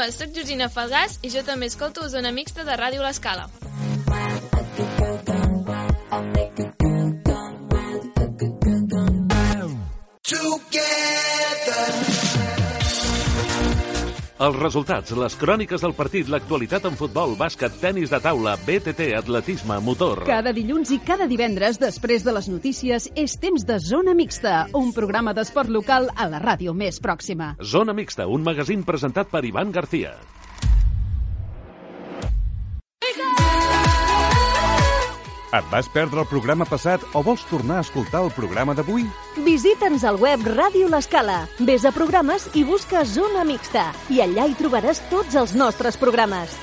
Hola, soc Georgina Falgàs i jo també escolto Zona Mixta de Ràdio L'Escala. Els resultats, les cròniques del partit, l'actualitat en futbol, bàsquet, tenis de taula, BTT, atletisme, motor... Cada dilluns i cada divendres, després de les notícies, és temps de Zona Mixta, un programa d'esport local a la ràdio més pròxima. Zona Mixta, un magazín presentat per Ivan García. Et vas perdre el programa passat o vols tornar a escoltar el programa d'avui? Visita'ns al web Ràdio L'Escala. Ves a programes i busca Zona Mixta. I allà hi trobaràs tots els nostres programes.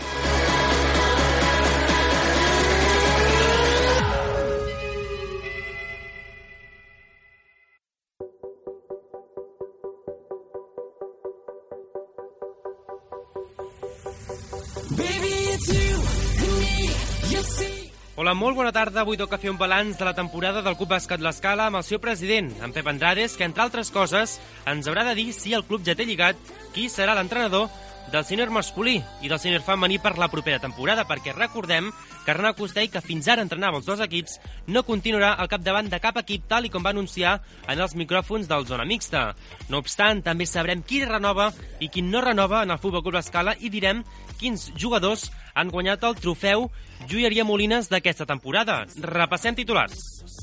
Hola, molt bona tarda. Avui toca fer un balanç de la temporada del Club Bàsquet L'Escala amb el seu president, en Pep Andrades, que, entre altres coses, ens haurà de dir si el club ja té lligat qui serà l'entrenador del sènior masculí i del sènior femení per la propera temporada, perquè recordem que Arnau Costell, que fins ara entrenava els dos equips, no continuarà al capdavant de cap equip, tal i com va anunciar en els micròfons del Zona Mixta. No obstant, també sabrem qui renova i qui no renova en el Futbol Club L'Escala i direm quins jugadors han guanyat el trofeu Joieria Molines d'aquesta temporada. Repassem titulars.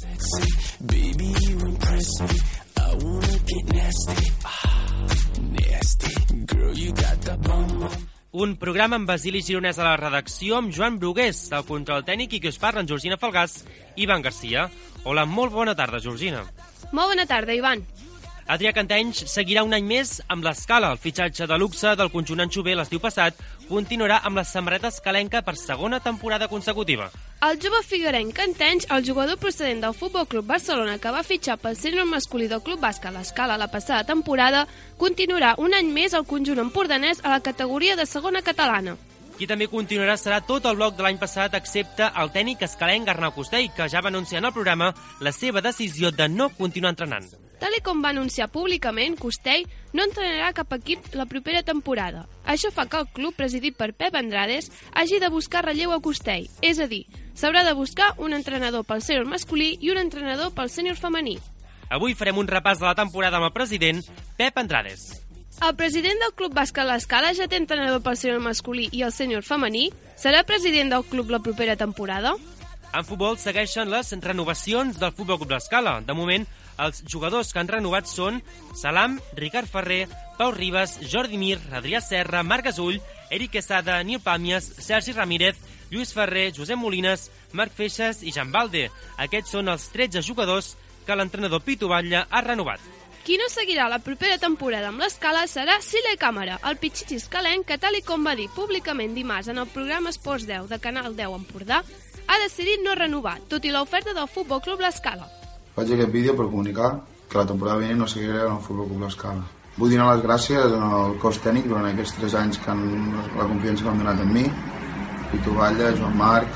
Un programa amb Basili Gironès a la redacció, amb Joan Brugués, el control tècnic, i qui us parla, en Georgina Falgàs i Ivan García. Hola, molt bona tarda, Georgina. Molt bona tarda, Ivan. Adrià Cantenys seguirà un any més amb l'Escala. El fitxatge de luxe del conjunt anxover l'estiu passat continuarà amb la samarreta escalenca per segona temporada consecutiva. El jove figuerenc Cantenys, el jugador procedent del Futbol Club Barcelona que va fitxar pel sènior masculí del Club Bàsquet L'Escala la passada temporada, continuarà un any més al conjunt empordanès a la categoria de segona catalana. Qui també continuarà serà tot el bloc de l'any passat, excepte el tècnic escalenc Arnau Costell, que ja va anunciar en el programa la seva decisió de no continuar entrenant. Tal com va anunciar públicament, Costell no entrenarà cap equip la propera temporada. Això fa que el club, presidit per Pep Andrades, hagi de buscar relleu a Costell. És a dir, s'haurà de buscar un entrenador pel sènior masculí i un entrenador pel sènior femení. Avui farem un repàs de la temporada amb el president Pep Andrades. El president del Club Bàsquet L'Escala ja té entrenador pel sènior masculí i el sènior femení. Serà president del club la propera temporada? En futbol segueixen les renovacions del Futbol Club L'Escala. De moment, els jugadors que han renovat són Salam, Ricard Ferrer, Pau Ribas, Jordi Mir, Adrià Serra, Marc Gasull, Eric Quesada, Nil Pàmies, Sergi Ramírez, Lluís Ferrer, Josep Molines, Marc Feixas i Jan Balde. Aquests són els 13 jugadors que l'entrenador Pitu Batlle ha renovat. Qui no seguirà la propera temporada amb l'Escala serà Sile Càmera, el pitxitxi escalenc que, tal com va dir públicament dimarts en el programa Esports 10 de Canal 10 Empordà, ha decidit no renovar, tot i l'oferta del Futbol Club L'Escala. Faig aquest vídeo per comunicar que la temporada vinent no seguiré en el Futbol Club L'Escala. Vull donar les gràcies al cos tècnic durant aquests 3 anys que la confiança que han donat en mi, Pitu Batlle, Joan Marc,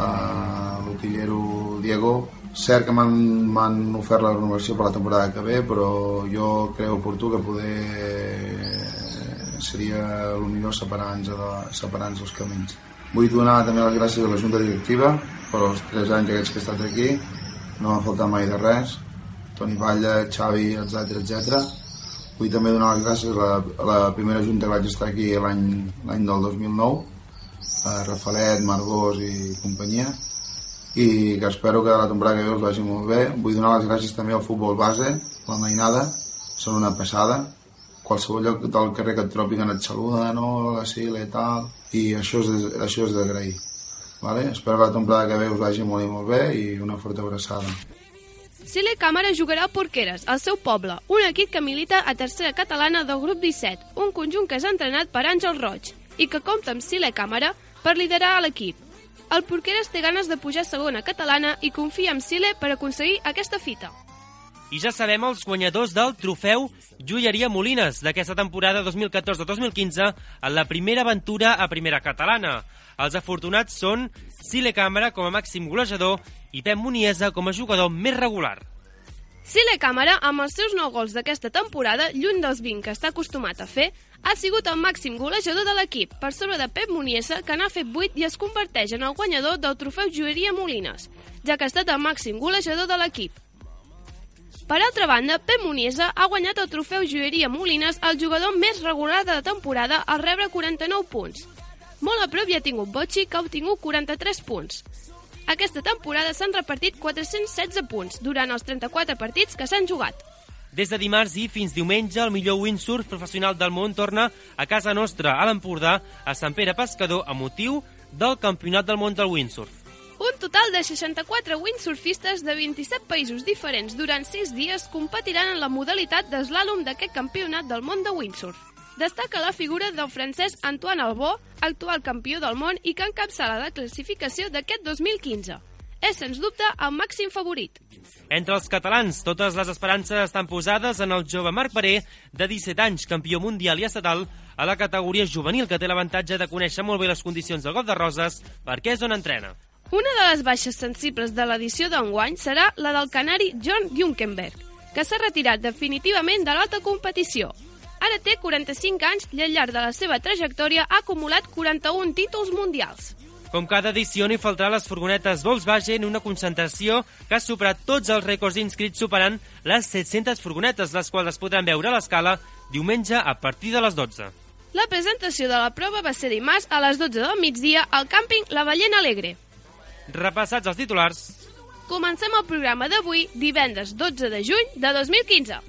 l'utillero Diego. Cert que m'han ofert la renovació per la temporada que ve, però jo crec oportú que seria el millor separar-nos els camins. Vull donar també les gràcies a la Junta Directiva per els 3 anys aquests que he estat aquí. No m'ha faltat mai de res. Toni Batlle, Xavi, etc. Vull també donar les gràcies a la primera Junta que vaig estar aquí l'any del 2009, a Rafalet, Margós i companyia, i que espero que la temporada que ve us vagi molt bé. Vull donar les gràcies també al futbol base, la mainada, són una passada. Qualsevol lloc del carrer que et trobin et saluden, no, la Sile i tal, i això és d'agrair. Vale? Espero que la temporada que ve us vagi molt i molt bé i una forta abraçada. Sile Càmera jugarà a Porqueres, al seu poble, un equip que milita a tercera catalana del grup 17, un conjunt que és entrenat per Àngel Roig i que compta amb Sile Càmera per liderar l'equip. El Porqueres té ganes de pujar a segona catalana i confia en Sile per aconseguir aquesta fita. I ja sabem els guanyadors del trofeu Joieria Molines d'aquesta temporada 2014-2015 en la primera aventura a primera catalana. Els afortunats són Sile Càmera com a màxim golejador i Pep Muniesa com a jugador més regular. Sile Càmara, amb els seus 9 gols d'aquesta temporada, lluny dels 20 que està acostumat a fer, ha sigut el màxim golejador de l'equip, per sobre de Pep Muniesa, que n'ha fet 8 i es converteix en el guanyador del trofeu Joieria Molines, ja que ha estat el màxim golejador de l'equip. Per altra banda, Pep Muniesa ha guanyat el trofeu Joieria Molines, el jugador més regular de la temporada, al rebre 49 punts. Molt a prop hi ha tingut Bocci, que ha obtingut 43 punts. Aquesta temporada s'han repartit 416 punts durant els 34 partits que s'han jugat. Des de dimarts i fins diumenge, el millor windsurf professional del món torna a casa nostra, a l'Empordà, a Sant Pere Pescador, a motiu del Campionat del Món del Windsurf. Un total de 64 windsurfistes de 27 països diferents durant 6 dies competiran en la modalitat d'eslàlom d'aquest Campionat del Món de Windsurf. Destaca la figura del francès Antoine Albó, actual campió del món i que encapçala la classificació d'aquest 2015. És, sens dubte, el màxim favorit. Entre els catalans, totes les esperances estan posades en el jove Marc Paré, de 17 anys, campió mundial i estatal a la categoria juvenil, que té l'avantatge de conèixer molt bé les condicions del golf de Roses, perquè és on entrena. Una de les baixes sensibles de l'edició d'enguany serà la del canari John Junkenberg, que s'ha retirat definitivament de l'alta competició. Ara té 45 anys i al llarg de la seva trajectòria ha acumulat 41 títols mundials. Com cada edició, n'hi faltarà les furgonetes Volkswagen, una concentració que ha superat tots els rècords inscrits, superant les 700 furgonetes, les quals es podran veure a l'escala diumenge a partir de les 12. La presentació de la prova va ser dimarts a les 12 del migdia al càmping La Ballena Alegre. Repassats els titulars, comencem el programa d'avui, divendres 12 de juny de 2015.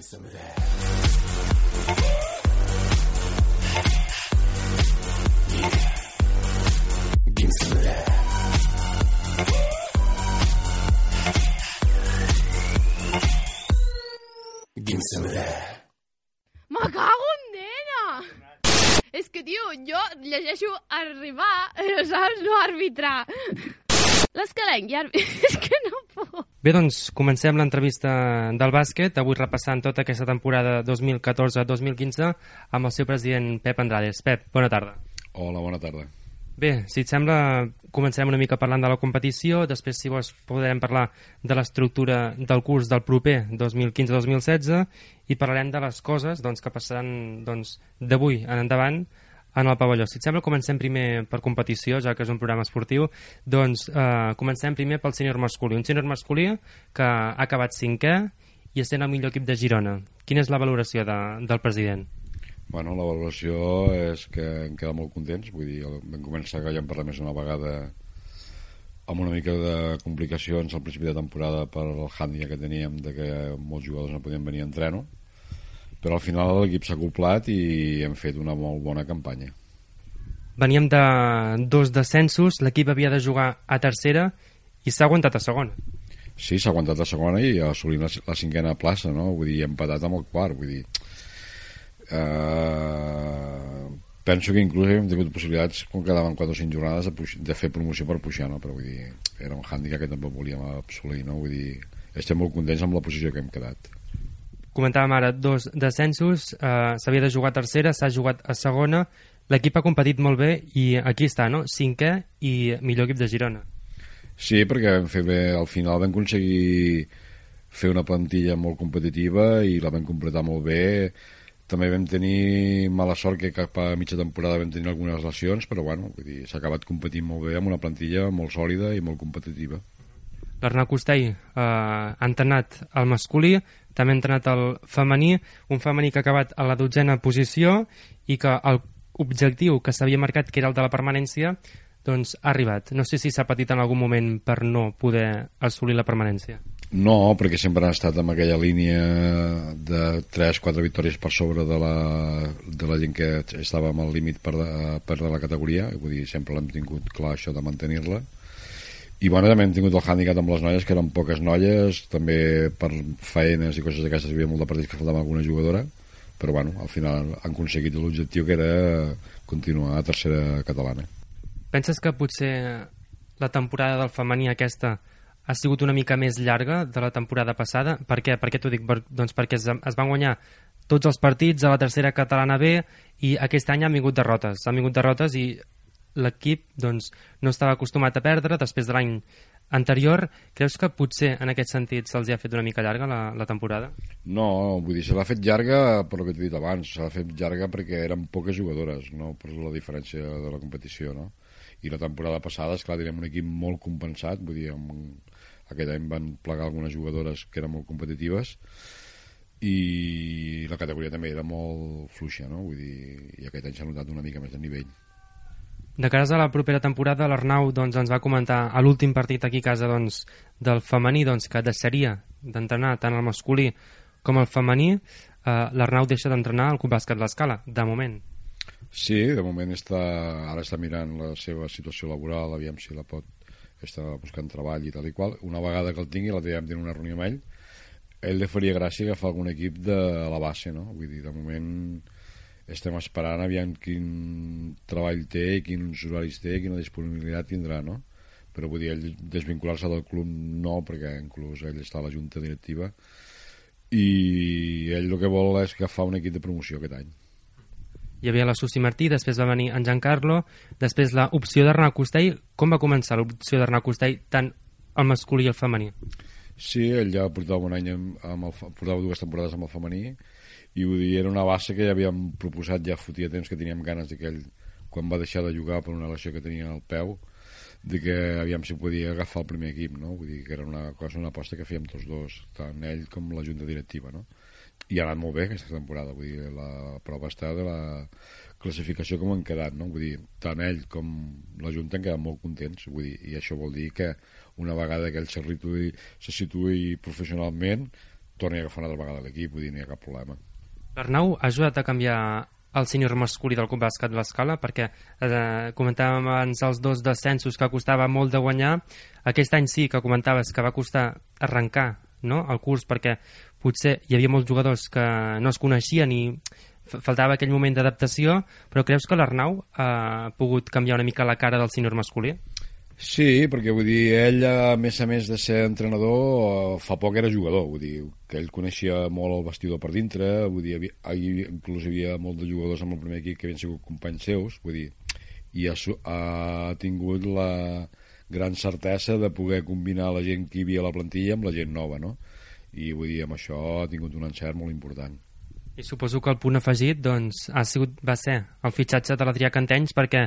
Me cago en nena! És que, tio, jo llegeixo arribar, saps? No arbitrar. L'escalenc, ja... És que no puc. Bé, doncs, comencem l'entrevista del bàsquet, avui repassant tota aquesta temporada 2014-2015 amb el seu president Pep Andrades. Pep, bona tarda. Hola, bona tarda. Bé, si et sembla, comencem una mica parlant de la competició, després, si vols, podrem parlar de l'estructura del curs del proper 2015-2016 i parlarem de les coses que passaran d'avui en endavant en el pavelló. Si et sembla, comencem primer per competició, ja que és un programa esportiu. Comencem primer pel sènior masculí. Un sènior masculí que ha acabat 5è i essent el millor equip de Girona. Quina és la valoració del president? Bueno, la valoració és que em queda molt contents. Vull dir, vam començar, que ja en parlem més una vegada, amb una mica de complicacions al principi de temporada per el hàndicap que teníem de que molts jugadors no podien venir a entreno, però al final l'equip s'ha acoplat i hem fet una molt bona campanya. Veníem de 2 descensos, l'equip havia de jugar a tercera i s'ha aguantat a segona. Sí, s'ha aguantat a segona i ha assolit la 5a plaça, no? Vull dir, empatat amb el quart, vull dir... penso que inclús hem tingut possibilitats, com quedaven 4 o 5 jornades, de fer promoció per pujar, no? Però vull dir, era un hàndicap que tampoc volíem absolir, no? Vull dir, estem molt contents amb la posició que hem quedat. Comentàvem ara 2 descensos, s'havia de jugar a tercera, s'ha jugat a segona, l'equip ha competit molt bé i aquí està, no? 5è i millor equip de Girona. Sí, perquè vam fer bé, al final vam aconseguir fer una plantilla molt competitiva i la vam completar molt bé. També vam tenir mala sort que cap a mitja temporada vam tenir algunes lesions, però bueno, vull dir, s'ha acabat competint molt bé amb una plantilla molt sòlida i molt competitiva. L'Arnau Costell ha entrenat el masculí, també ha entrenat el femení, un femení que ha acabat a la 12a posició i que l'objectiu que s'havia marcat, que era el de la permanència, doncs ha arribat. No sé si s'ha patit en algun moment per no poder assolir la permanència. No, perquè sempre han estat en aquella línia de 3-4 victòries per sobre de la gent que estava amb el límit per la categoria. Vull dir, sempre l'hem tingut clar, això de mantenir-la. I bueno, també hem tingut el hàndicap amb les noies, que eren poques noies, també per faenes i coses d'aquestes hi havia molt de partits que faltava alguna jugadora, però bueno, al final han aconseguit l'objectiu, que era continuar a tercera catalana. Penses que potser la temporada del femení aquesta ha sigut una mica més llarga de la temporada passada? Per què? Per què t'ho dic? Doncs perquè es van guanyar tots els partits a la tercera catalana B i aquest any han vingut derrotes. Han vingut derrotes i l'equip doncs, no estava acostumat a perdre després de l'any anterior, creus que potser en aquest sentit se'ls ha fet una mica llarga la temporada? No, vull dir, se l'ha fet llarga per el que t'he dit abans, se l'ha fet llarga perquè eren poques jugadores, no per la diferència de la competició, no? I la temporada passada, esclar, teníem un equip molt compensat, vull dir, aquest any van plegar algunes jugadores que eren molt competitives i la categoria també era molt fluixa, no? Vull dir, i aquest any s'ha notat una mica més de nivell. De cara a la propera temporada, l'Arnau doncs, ens va comentar a l'últim partit aquí a casa doncs, del femení doncs, que deixaria d'entrenar tant el masculí com el femení. L'Arnau deixa d'entrenar al Club Bàsquet l'Escala, de moment. Sí, de moment ara està mirant la seva situació laboral, aviam si la pot estar buscant treball i tal i qual. Una vegada que el tingui, l'altre dia vam tenir una reunió amb ell li faria gràcia agafar algun equip de la base, no? Vull dir, de moment estem esperant aviam quin treball té, quins horaris té, quina disponibilitat tindrà, no? Però vull dir, ell desvincular-se del club no, perquè inclús ell està a la junta directiva i ell el que vol és agafar un equip de promoció aquest any. Hi havia la Susi Martí, després va venir en Giancarlo, després l'opció d'Arnau Costell. Com va començar l'opció d'Arnau Costell, tant el masculí i el femení? Sí, ell ja portava un any portava 2 temporades amb el femení i vull dir, era una base que ja havíem proposat ja fotia temps que teníem ganes que ell, quan va deixar de jugar per una lesió que tenia al peu, de que aviam si podia agafar el primer equip, no? Vull dir que era una aposta que fèiem tots dos, tant ell com la junta directiva, no? I ha anat molt bé aquesta temporada, vull dir, la prova està de la classificació com han quedat, no? Vull dir, tant ell com la junta han quedat molt contents, vull dir, i això vol dir que una vegada que ell se situï professionalment torni a agafar una altra vegada l'equip, vull dir, no hi ha cap problema. L'Arnau ha ajudat a canviar el sènior masculí del Club Bàsquet l'Escala, perquè comentàvem abans els 2 descensos que costava molt de guanyar. Aquest any sí que comentaves que va costar arrencar, no?, el curs, perquè potser hi havia molts jugadors que no es coneixien i faltava aquell moment d'adaptació, però creus que l'Arnau ha pogut canviar una mica la cara del sènior masculí? Sí, perquè vull dir, ell a més de ser entrenador fa poc era jugador, vull dir que ell coneixia molt el vestidor per dintre, vull dir, inclús hi havia molts de jugadors amb el primer equip que havien sigut companys seus, vull dir, i ha tingut la gran certesa de poder combinar la gent que hi havia a la plantilla amb la gent nova, no? I vull dir, amb això ha tingut un encert molt important. I suposo que el punt afegit doncs, va ser el fitxatge de l'Adrià Cantenys, perquè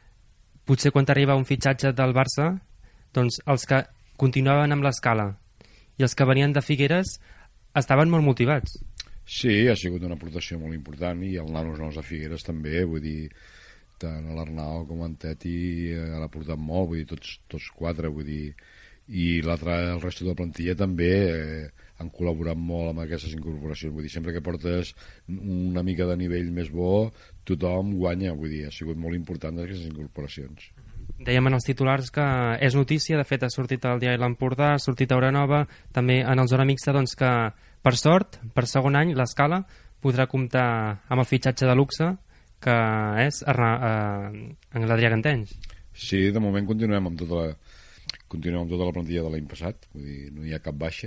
potser quan arriba un fitxatge del Barça, doncs els que continuaven amb l'Escala i els que venien de Figueres estaven molt motivats. Sí, ha sigut una aportació molt important i els nanos de Figueres també, vull dir, tant l'Arnau com en Teti han aportat molt, vull dir, tots 4, vull dir, i el resto de la plantilla també han col·laborat molt amb aquestes incorporacions, vull dir, sempre que portes una mica de nivell més bo tothom guanya, vull dir, ha sigut molt important aquestes incorporacions. Dèiem en els titulars que és notícia, de fet ha sortit al diari L'Empordà, ha sortit a Hora Nova, també en el Zona Mixta, doncs que per sort, per segon any, l'Escala podrà comptar amb el fitxatge de luxe que és en l'Adrià Cantenys. Sí, de moment continuem amb tota la plantilla de l'any passat, vull dir, no hi ha cap baixa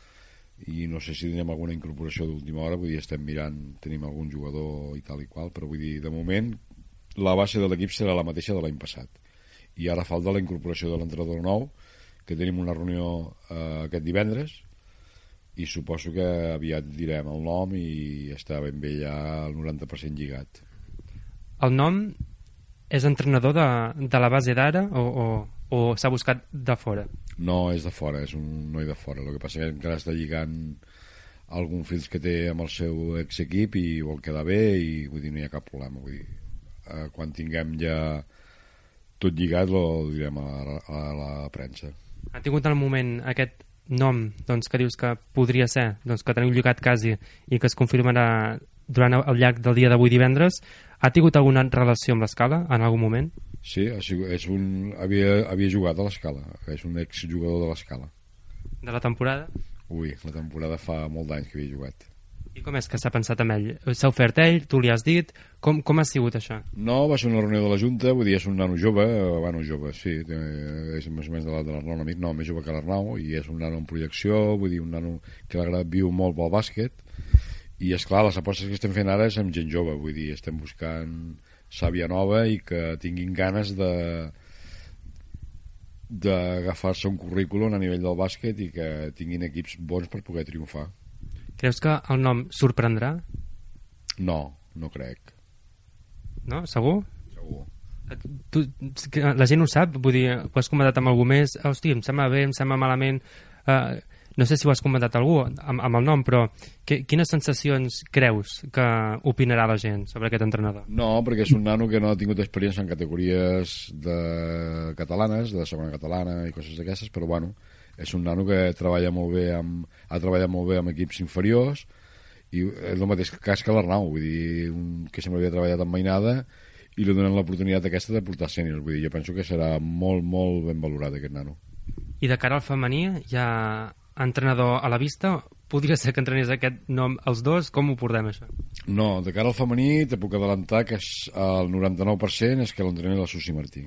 i no sé si tenim alguna incorporació d'última hora, vull dir, estem mirant, tenim algun jugador i tal i qual, però vull dir, de moment la base de l'equip serà la mateixa de l'any passat i ara falta la incorporació de l'entrenador nou, que tenim una reunió aquest divendres i suposo que aviat direm el nom i està ben bé ja el 90% lligat. El nom és entrenador de la base d'ara o s'ha buscat de fora? No, és de fora, és un noi de fora. El que passa és que encara està lligant algun fils que té amb el seu exequip i vol quedar bé i vull dir, no hi ha cap problema. Vull dir, quan tinguem ja tot lligat ho direm a la premsa. Ha tingut el moment aquest nom doncs, que dius que podria ser, doncs, que teniu lligat quasi i que es confirmarà durant el llarg del dia d'avui divendres. Ha tingut alguna relació amb l'Escala en algun moment? Sí, havia jugat a l'Escala, és un exjugador de l'Escala. De la temporada? Ui, la temporada fa molt d'anys que havia jugat. I com és que s'ha pensat amb ell? S'ha ofert ell? Tu li has dit? Com ha sigut això? No, va ser una reunió de la Junta, vull dir, és un nano jove, sí, és més o menys de l'Arnau, no, més jove que l'Arnau, i és un nano en projecció, vull dir, un nano que viu molt pel bàsquet, i esclar, les apostes que estem fent ara és amb gent jove, vull dir, estem buscant sàvia nova i que tinguin ganes d'agafar-se un currículum a nivell del bàsquet i que tinguin equips bons per poder triomfar. Creus que el nom sorprendrà? No, no crec. No? Segur? Segur. La gent ho sap? Vull dir, ho has comentat amb algú més? Hosti, em sembla bé, em sembla malament... No sé si ho has comentat a algú amb el nom, però quines sensacions creus que opinarà la gent sobre aquest entrenador? No, perquè és un nano que no ha tingut experiència en categories catalanes, de segona catalana i coses d'aquestes, però bueno, és un nano que treballa molt bé ha treballat molt bé amb equips inferiors i és el mateix cas que l'Arnau, vull dir, que sempre havia treballat amb Mainada i li donen l'oportunitat aquesta de portar sèniors, vull dir, jo penso que serà molt, molt ben valorat aquest nano. I de cara al femení, hi ha entrenador a la vista? Podria ser que entrenés aquest nom els dos? Com ho portem, això? No, de cara al femení te puc adelantar que el 99% és que l'entrenés la Susi Martí.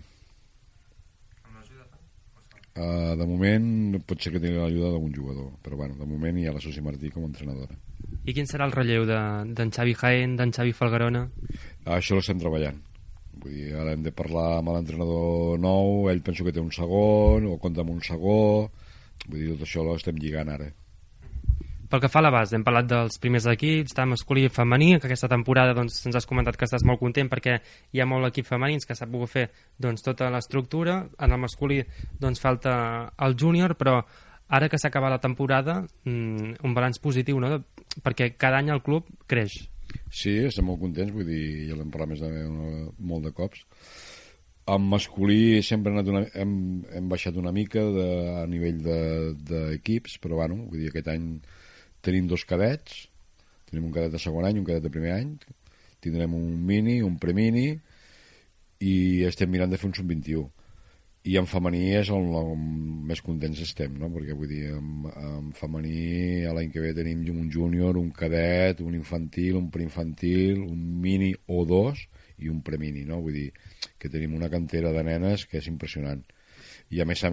De moment pot ser que tingui l'ajuda d'algun jugador, però bueno, de moment hi ha la Susi Martí com a entrenadora. I quin serà el relleu d'en Xavi Jaén, d'en Xavi Falgarona? Això l'estem treballant. Vull dir, ara hem de parlar amb l'entrenador nou, ell penso que té un segon o compta amb un segó, vull dir, tot això l'estem lligant ara. Pel que fa a la base, hem parlat dels primers equips, tant masculí i femení, que aquesta temporada doncs, ens has comentat que estàs molt content perquè hi ha molt equip femenins que s'ha pogut fer doncs, tota l'estructura. En el masculí doncs, falta el júnior, però ara que s'acaba la temporada, un balanç positiu, no? Perquè cada any el club creix. Sí, estem molt contents, vull dir, ja l'hem parlat més molt de cops. En masculí sempre hem baixat una mica a nivell d'equips, però bueno, vull dir, aquest any tenim 2 cadets, tenim un cadet de segon any i un cadet de primer any, tindrem un mini, un premini i estem mirant de fer un sub-21. I en femení és on més contents estem, no? Perquè vull dir, en femení l'any que ve tenim un júnior, un cadet, un infantil, un preinfantil, un mini o 2 i un premini, no? Vull dir que tenim una cantera de nenes que és impressionant. I a més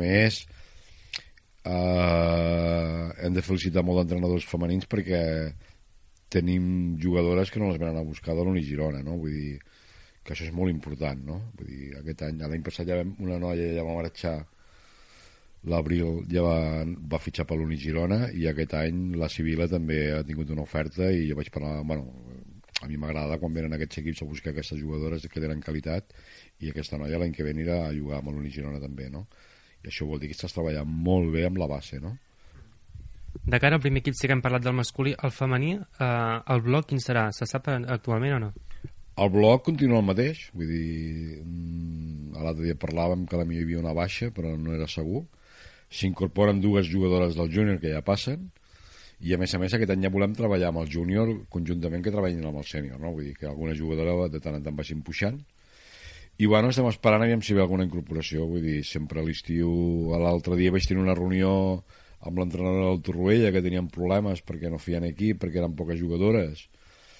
hem de felicitar molt d'entrenadors femenins perquè tenim jugadores que no les venen a buscar de l'Uni Girona, no? Vull dir que això és molt important, no? Vull dir, aquest any, l'any passat ja una noia ja va marxar, l'abril ja va fitxar per l'Uni Girona i aquest any la Sibila també ha tingut una oferta i jo vaig parlar, bueno, a mi m'agrada quan venen aquests equips a buscar aquestes jugadores que tenen qualitat i aquesta noia l'any que ve anirà a jugar amb l'Uni Girona també, no? I això vol dir que estàs treballant molt bé amb la base, no? De cara al primer equip sí que hem parlat del masculí. El femení, el bloc quin serà? Se sap actualment o no? El bloc continua el mateix, vull dir, l'altre dia parlàvem que potser hi havia una baixa, però no era segur. S'incorporen 2 jugadores del júnior que ja passen, i a més aquest any ja volem treballar amb el júnior conjuntament que treballin amb el sènior, no? Vull dir que alguna jugadora de tant en tant vagin puixant. I bueno, estem esperant aviam si ve alguna incorporació, vull dir, sempre a l'estiu, l'altre dia vaig tenir una reunió amb l'entrenador del Torroella que tenien problemes perquè no feien equip, perquè eren poques jugadores,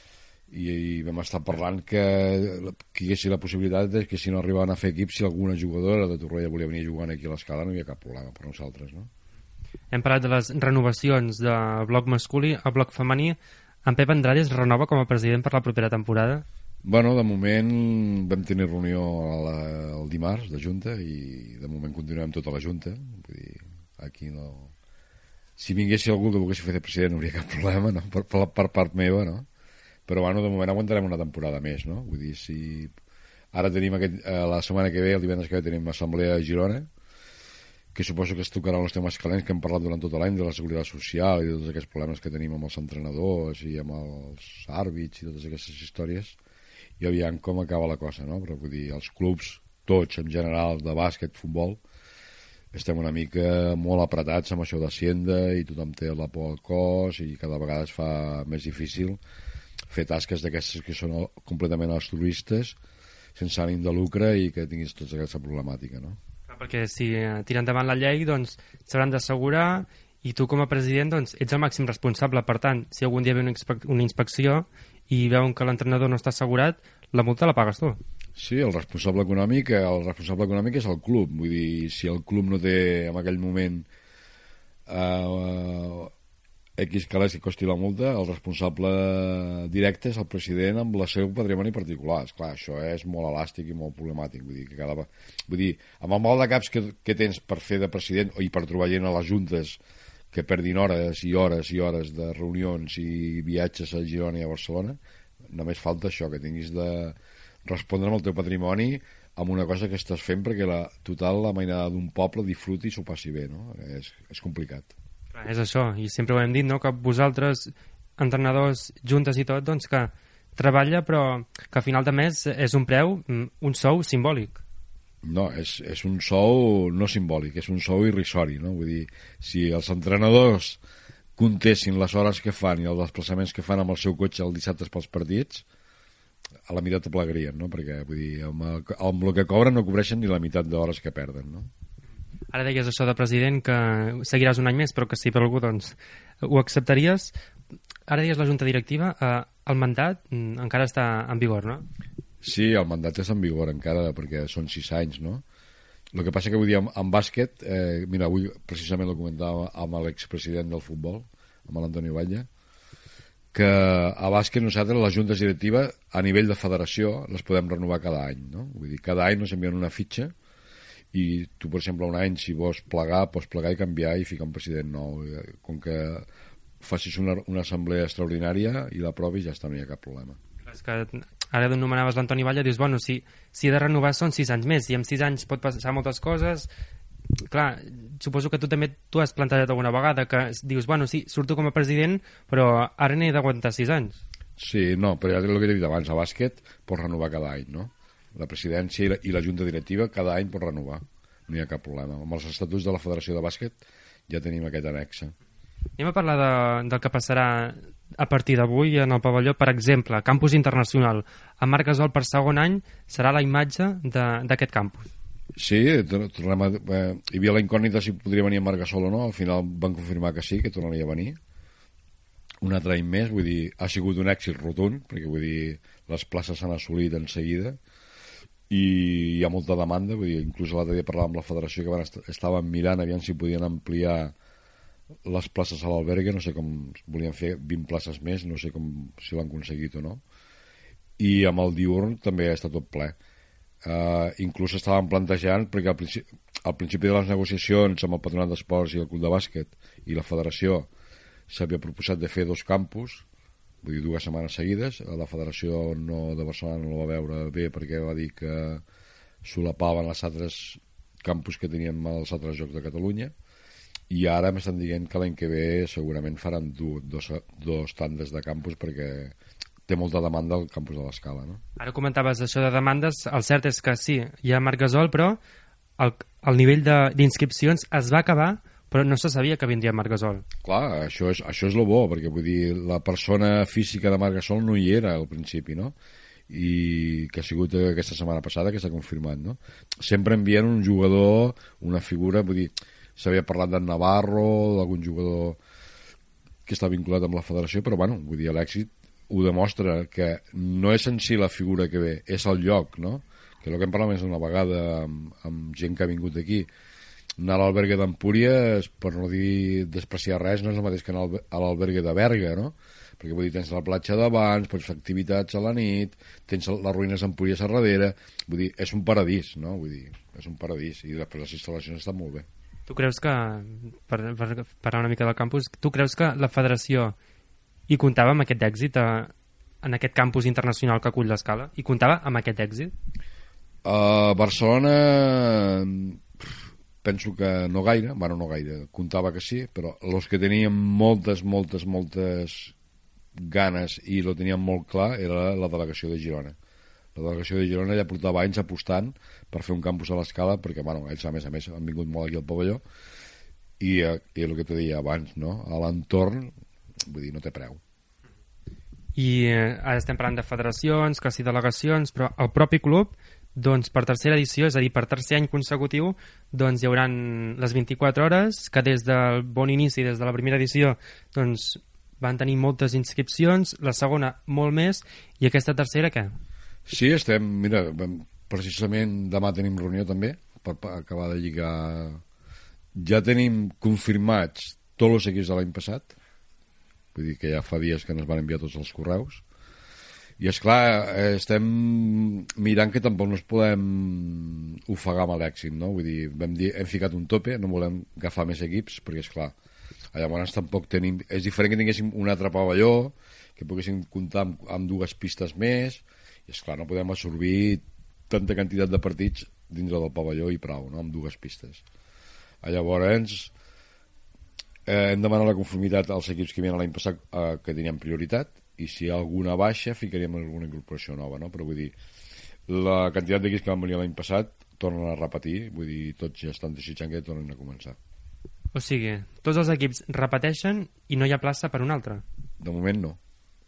i vam estar parlant que hi haguessi la possibilitat que si no arribaven a fer equip, si alguna jugadora de Torroella volia venir jugant aquí a l'Escala, no hi havia cap problema per nosaltres, no? Hem parlat de les renovacions del bloc masculí, el bloc femení. En Pep Andrade es renova com a president per la propera temporada? Bueno, de moment vam tenir reunió el dimarts de Junta i de moment continuem tota la Junta, vull dir, aquí no... Si vinguessi algú que volgués fer de president no hauria cap problema, no? Per part meva, no? Però bueno, de moment aguantarem una temporada més, no? Vull dir, si... Ara tenim la setmana que ve, el divendres que ve, tenim assemblea a Girona, que suposo que es tocaran els temes calents que hem parlat durant tot l'any de la seguretat social i de tots aquests problemes que tenim amb els entrenadors i amb els àrbits i totes aquestes històries, i aviam com acaba la cosa, no? Però vull dir, els clubs, tots en general, de bàsquet, futbol, estem una mica molt apretats amb això d'Hacienda i tothom té la por al cos i cada vegada es fa més difícil fer tasques d'aquestes que són completament altruistes, sense ànim de lucre i que tinguis tota aquesta problemàtica, no? Perquè si tira endavant la llei, doncs s'hauran d'assegurar i tu com a president doncs, ets el màxim responsable. Per tant, si algun dia ve una inspecció i veuen que l'entrenador no està assegurat, la multa la pagues tu. Sí, el responsable econòmic és el club. Vull dir, si el club no té en aquell moment X calés que costi la multa, el responsable directe és el president amb el seu patrimoni particular. Esclar, això és molt elàstic i molt problemàtic. Vull dir, amb el mal de caps que tens per fer de president i per trobar gent a les juntes que perdin hores i hores i hores de reunions i viatges a Girona i a Barcelona, només falta això, que tinguis de respondre amb el teu patrimoni amb una cosa que estàs fent perquè la mainada d'un poble disfruti i s'ho passi bé, no? És complicat. És això, i sempre ho hem dit, no? Que vosaltres, entrenadors, juntes i tot, doncs que treballa, però que a final de mes és un preu, un sou simbòlic. No, és un sou no simbòlic, és un sou irrisori, no? Vull dir, si els entrenadors comptessin les hores que fan i els desplaçaments que fan amb el seu cotxe els dissabtes pels partits, a la meitat t'aplegarien, no? Perquè, vull dir, amb el que cobren no cobreixen ni la meitat d'hores que perden, no? Ara deies això de president, que seguiràs un any més, però que si per algú, doncs, ho acceptaries. Ara deies la junta directiva, el mandat encara està en vigor, no? Sí, el mandat és en vigor encara, perquè són 6 anys, no? El que passa que vull dir, en bàsquet, mira, avui precisament ho comentava amb l'expresident del futbol, amb l'Antoni Batlle, que a bàsquet nosaltres, les juntes directives, a nivell de federació, les podem renovar cada any, no? Vull dir, cada any ens envien una fitxa i tu, per exemple, un any, si vols plegar, pots plegar i canviar i ficar un president nou. Com que facis una assemblea extraordinària i l'aprovis, ja està, no hi ha cap problema. És que ara nomenaves l'Antoni Batlle, dius, bueno, si he de renovar són 6 anys més, i en 6 anys pot passar moltes coses. Clar, suposo que tu també t'ho has plantejat alguna vegada, que dius, bueno, sí, surto com a president, però ara n'he d'aguantar 6 anys. Sí, no, però ja el que he dit abans, a bàsquet pots renovar cada any, no? La presidència i la junta directiva cada any pot renovar, no hi ha cap problema. Amb els estatuts de la Federació de Bàsquet ja tenim aquest annexe. Anem a parlar del que passarà a partir d'avui en el pavelló. Per exemple, campus internacional. En Marc Gasol per segon any serà la imatge d'aquest campus. Sí, tornem hi havia la incògnita si podria venir en Marc Gasol o no. Al final van confirmar que sí, que tornaria a venir. Un altre any més, vull dir, ha sigut un èxit rotund, perquè vull dir, les places s'han assolit en seguida i hi ha molta demanda, vull dir, inclús l'altre dia parlàvem amb la federació que estaven mirant aviam si podien ampliar les places a l'albergue, no sé com volien fer 20 places més, no sé si l'han aconseguit o no, i amb el diurn també està tot ple. Inclús estaven plantejant, perquè al principi de les negociacions amb el Patronat d'Esports i el Club de Bàsquet i la federació s'havia proposat de fer 2 campus, vull dir 2 setmanes seguides. La federació de Barcelona no la va veure bé perquè va dir que solapaven els altres campus que teníem als altres jocs de Catalunya, i ara m'estan dient que l'any que ve segurament faran 2 tandes de campus perquè té molta demanda al campus de l'Escala, no? Ara comentaves això de demandes, el cert és que sí, hi ha Marc Gasol, però el nivell d'inscripcions es va acabar, però no se sabia que vindria Marc Gasol. Clar, això és el bo, perquè vull dir, la persona física de Marc Gasol no hi era al principi, no? I que ha sigut aquesta setmana passada que s'ha confirmat, no? Sempre envien un jugador, una figura, vull dir, s'havia parlat d'en Navarro, d'algun jugador que està vinculat amb la federació, però bueno, vull dir, l'èxit ho demostra, que no és en si la figura que ve, és el lloc, no? Que el que hem parlat més una vegada amb gent que ha vingut aquí, anar a l'albergue d'Empúries, per no dir despreciar res, no és el mateix que anar a l'albergue de Berga, no? Perquè vull dir, tens la platja d'abans, pots fer activitats a la nit, tens les ruïnes d'Empúries a darrere, vull dir, és un paradís, no? Vull dir, és un paradís, i després les instal·lacions estan molt bé. Tu creus que, per parlar una mica del campus, tu creus que la federació hi comptava amb aquest èxit en aquest campus internacional que acull l'Escala? Hi comptava amb aquest èxit? A Barcelona penso que no gaire, bueno, no gaire, comptava que sí, però els que tenien moltes ganes i lo tenien molt clar era la delegació de Girona. La delegació de Girona ja portava anys apostant per fer un campus a l'Escala, perquè bueno, ells a més han vingut molt aquí al pavelló, i el que t'ho deia abans, no? A l'entorn, vull dir, no té preu. I ara estem parlant de federacions, que sí delegacions, però el propi club, doncs per tercera edició, és a dir, per tercer any consecutiu, doncs hi haurà les 24 hores, que des del bon inici, des de la primera edició, doncs van tenir moltes inscripcions, la segona molt més, i aquesta tercera què? Sí, mira, precisament demà tenim reunió també, per acabar de lligar. Ja tenim confirmats tots els equips de l'any passat, vull dir que ja fa dies que ens van enviar tots els correus, i és clar, estem mirant que tampoc no ens podem ofegar amb l'èxit, no? Vull dir, vam dir, hem ficat un tope, no volem agafar més equips, perquè és clar, llavors tampoc tenim, és diferent que tinguéssim un altre pavelló, que poguéssim comptar amb 2 pistes més, i és clar, no podem absorbir tanta quantitat de partits dintre del pavelló i prou, no? Amb 2 pistes. Llavors hem demanat la conformitat als equips que havien l'any passat que tenien prioritat, i si hi ha alguna baixa ficaríem alguna incorporació nova, no? Però vull dir, la quantitat d'equips que van venir l'any passat tornen a repetir, vull dir, tots ja estan desitjant que tornen a començar. O sigui, tots els equips repeteixen i no hi ha plaça per un altre? De moment no.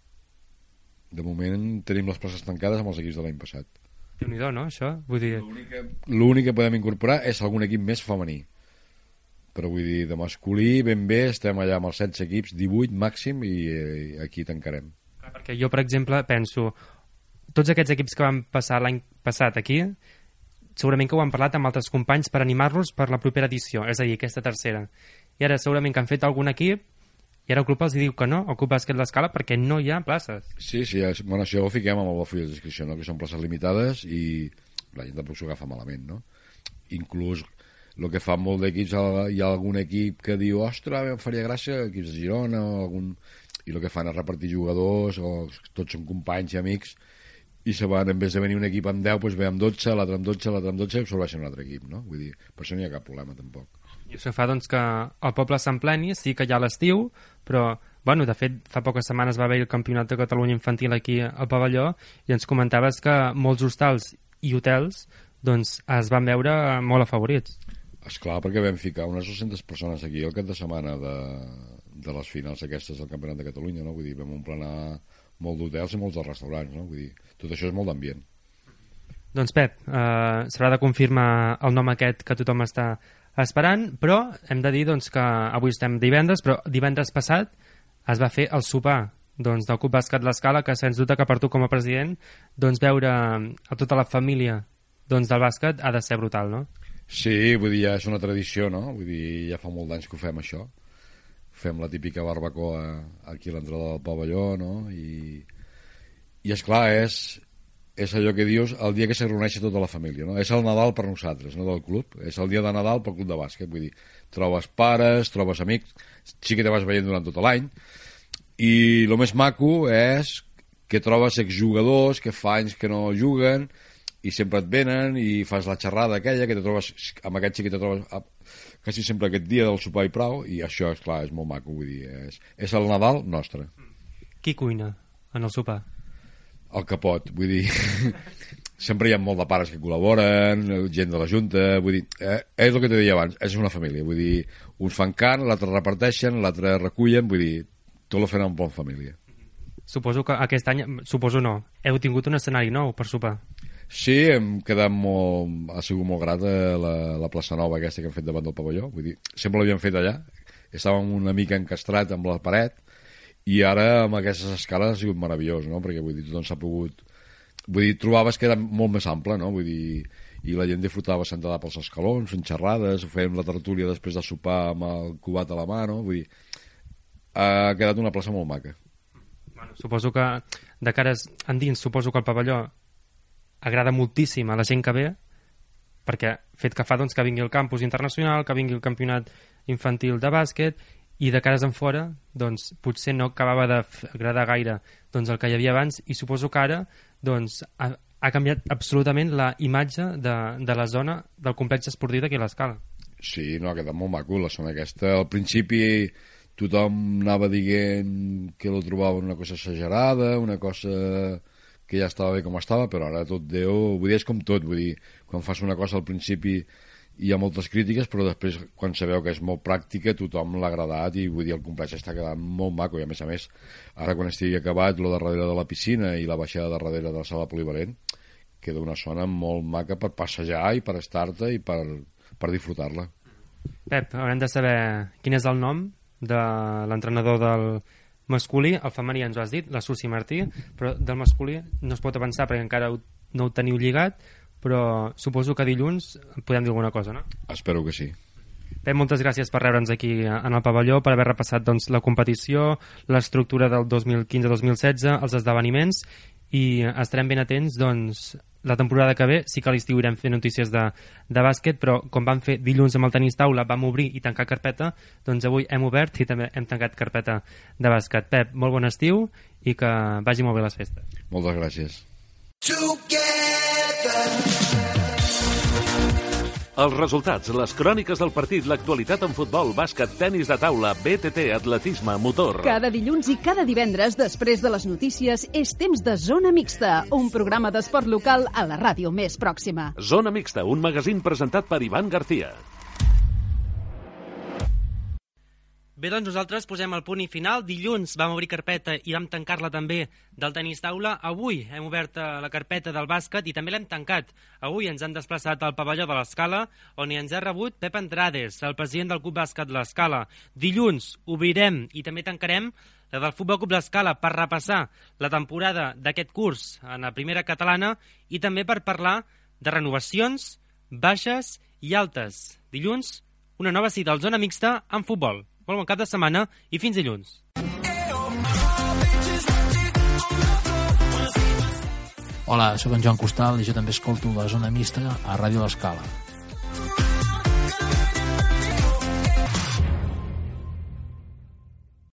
De moment tenim les places tancades amb els equips de l'any passat. Déu-n'hi-do, no, això? Vull dir... L'únic que podem incorporar és algun equip més femení. Però vull dir, de masculí ben bé estem allà amb els 16 equips, 18 màxim, i aquí tancarem. Perquè jo, per exemple, penso, tots aquests equips que van passar l'any passat aquí, segurament que ho han parlat amb altres companys per animar-los per la propera edició, és a dir, aquesta tercera. I ara segurament que han fet algun equip i ara el club els diu que no, el Club Bàsquet L'Escala, perquè no hi ha places. Sí, bueno, això ho fiquem amb el full de descripció, no? Que són places limitades i la gent tampoc s'ho agafa malament, no? Inclús el que fan molt d'equips, hi ha algun equip que diu, ostres, em faria gràcia, equips de Girona o algun... i el que fan és repartir jugadors, o tots són companys i amics, i se van, en vez de venir un equip amb 10, doncs ve amb 12, l'altre amb 12, l'altre amb 12, i absorbeixen un altre equip, no? Vull dir, per això no hi ha cap problema, tampoc. I això fa, doncs, que el poble s'empleni, sí que hi ha l'estiu, però, bueno, de fet, fa poques setmanes va haver el Campionat de Catalunya Infantil aquí al pavelló, i ens comentaves que molts hostals i hotels, doncs, es van veure molt afavorits. Esclar, perquè vam ficar unes 200 persones aquí el cap de setmana de les finals aquestes del Campionat de Catalunya, no? Vull dir, vam emplenar molt d'hotels i molts de restaurants, no? Vull dir, tot això és molt d'ambient. Doncs Pep, s'haurà de confirmar el nom aquest que tothom està esperant, però hem de dir doncs, que avui estem divendres, però divendres passat es va fer el sopar doncs, del Club Bàsquet L'Escala, que sens dubte que per tu com a president doncs, veure a tota la família doncs, del bàsquet ha de ser brutal, no? Sí, vull dir, ja és una tradició, no? Vull dir, ja fa molt d'anys que ho fem, això. Fem la típica barbacoa aquí a l'entrada del pavelló, no? I esclar, és allò que dius, el dia que se reuneix tota la família, no? És el Nadal per nosaltres, no del club. És el dia de Nadal pel club de bàsquet, vull dir, trobes pares, trobes amics, sí que te vas veient durant tot l'any, i el més maco és que trobes exjugadors que fa anys que no juguen, i sempre et venen i fas la xerrada aquella que te trobes, amb aquest sí que te trobes quasi sempre aquest dia del sopar i prou, i això, és clar, és molt maco, vull dir, és el Nadal nostre. Qui cuina en el sopar? El que pot, vull dir, sempre hi ha molt de pares que col·laboren, gent de la Junta, vull dir, és el que te deia abans, és una família, vull dir, uns fan carn, l'altre reparteixen, l'altre recullen, vull dir, tot ho fem en bona família. Suposo que aquest any, suposo no, heu tingut un escenari nou per sopar. Sí, hem quedat molt... Ha sigut molt grat la plaça nova aquesta que hem fet davant del pavelló. Vull dir, sempre l'havíem fet allà. Estàvem una mica encastrat amb la paret i ara amb aquestes escales ha sigut meravellós, no? Perquè vull dir, tothom s'ha pogut... Vull dir, trobaves que era molt més ample, no? Vull dir, i la gent disfrutava sentada pels escalons, fent xerrades, fèiem la tertúlia després de sopar amb el cubat a la mà, no? Vull dir, ha quedat una plaça molt maca. Bueno, suposo que de cares endins, suposo que el pavelló agrada moltíssim a la gent que ve, perquè fet que fa doncs, que vingui el campus internacional, que vingui el campionat infantil de bàsquet, i de cares en fora doncs, potser no acabava d'agradar gaire doncs, el que hi havia abans, i suposo que ara doncs, ha canviat absolutament la imatge de la zona del complex esportiu d'aquí a l'Escala. Sí, no, ha quedat molt maco la zona aquesta. Al principi tothom anava dient que lo trobava una cosa exagerada, una cosa que ja estava bé com estava, però ara tot Déu, vull dir, és com tot, vull dir, quan fas una cosa al principi hi ha moltes crítiques, però després quan sabeu que és molt pràctica tothom l'ha agradat i vull dir, el complex està quedant molt maco i a més, ara quan estigui acabat lo de darrere de la piscina i la baixada de darrere de la sala polivalent queda una zona molt maca per passejar i per estar-te i per disfrutar-la. Pep, haurem de saber quin és el nom de l'entrenador del masculí. El femení ens ho has dit, la Susi Martí, però del masculí no es pot avançar perquè encara no ho teniu lligat, però suposo que dilluns podem dir alguna cosa, no? Espero que sí. Pep, moltes gràcies per reure'ns aquí en el pavelló, per haver repassat doncs, la competició, l'estructura del 2015-2016, els esdeveniments, i estarem ben atents, doncs, la temporada que ve. Sí que a l'estiu irem fer notícies de bàsquet, però com vam fer dilluns amb el tenis taula, vam obrir i tancar carpeta, doncs avui hem obert i també hem tancat carpeta de bàsquet. Pep, molt bon estiu i que vagi molt bé les festes. Moltes gràcies. Els resultats, les cròniques del partit, l'actualitat en futbol, bàsquet, tenis de taula, BTT, atletisme, motor. Cada dilluns i cada divendres, després de les notícies, és temps de Zona Mixta, un programa d'esport local a la ràdio més pròxima. Zona Mixta, un magazín presentat per Ivan García. Bé, doncs nosaltres posem el punt i final. Dilluns vam obrir carpeta i vam tancar-la també del tenis taula. Avui hem obert la carpeta del bàsquet i també l'hem tancat. Avui ens han desplaçat al pavelló de l'Escala, on hi ens ha rebut Pep Andrades, el president del Club Bàsquet l'Escala. Dilluns obrirem i també tancarem la del Futbol Club l'Escala per repassar la temporada d'aquest curs en la primera catalana i també per parlar de renovacions, baixes i altes. Dilluns, una nova cita al Zona Mixta en futbol. Molt bon cap de setmana i fins dilluns. Hola, soc en Joan Costal i jo també escolto la Zona Mixta a Ràdio L'Escala.